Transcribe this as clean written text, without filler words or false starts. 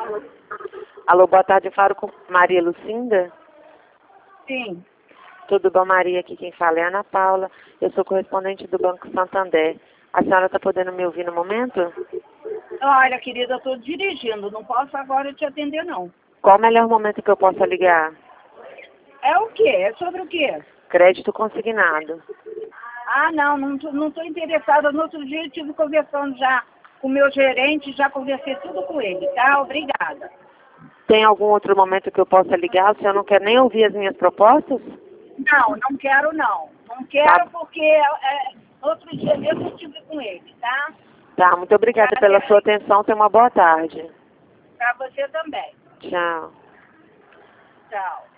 Alô, boa tarde, eu falo com Maria Lucinda. Sim. Tudo bom, Maria? Aqui quem fala é Ana Paula. Eu sou correspondente do Banco Santander. A senhora está podendo me ouvir no momento? Olha, querida, eu estou dirigindo, não posso agora te atender, não. Qual o melhor momento que eu possa ligar? É o quê? É sobre o quê? Crédito consignado. Ah, não estou interessada. No outro dia eu estive conversando já com o meu gerente, já conversei tudo com ele, tá? Obrigada. Tem algum outro momento que eu possa ligar? O senhor não quer nem ouvir as minhas propostas? Não quero, não. Não quero porque outro dia mesmo eu estive com ele, tá? Tá, muito obrigada pela sua atenção. Tenha uma boa tarde. Para você também. Tchau. Tchau.